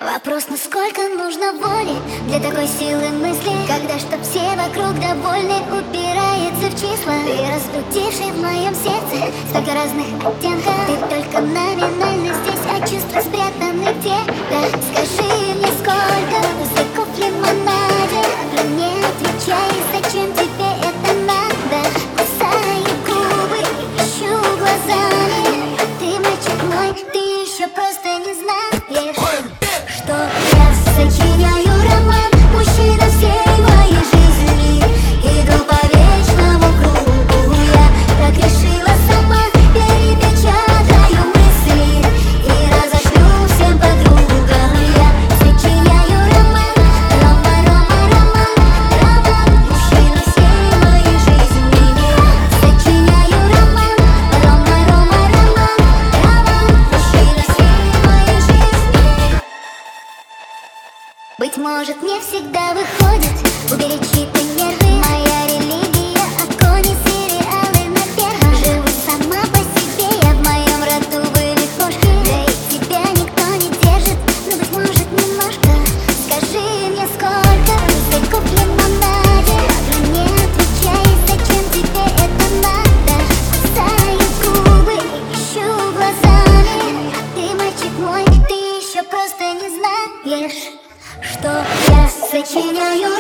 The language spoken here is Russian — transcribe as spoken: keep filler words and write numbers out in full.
Вопрос, насколько нужно воли для такой силы мысли, когда чтоб все вокруг довольны, упирается в числа. Ты разбудивший в моем сердце столько разных оттенков. Ты только номинально здесь, а чувства спрятаны где? Да, скажи мне, сколько языков в лимонаде. Про мне отвечай, зачем тебе это надо? Кусаю губы, ищу глазами, а ты, мальчик мой, ты еще просто не знаешь, что я сочиняю роман, мужчина всей моей жизни. Иду по вечному кругу, я так решила сама. Перепечатаю мысли и разошлю всем подругам. Я сочиняю роман, Рома, Рома, роман, роман, мужчина всей моей жизни. Я сочиняю роман, Рома, Рома, роман, роман, мужчина всей моей жизни. Быть может, не всегда выходит уберечь чьи-то нервы. Моя религия — огонь и сериалы на первом. Живу сама по себе, я в моем роду были кошки. Да и тебя никто не держит, но, быть может, немножко. Скажи мне, сколько языков в лимонаде. Про мне отвечай, зачем тебе это надо? Кусаю губы и ищу глазами, а ты, мальчик мой, ты еще просто не знаешь, что я сочиняю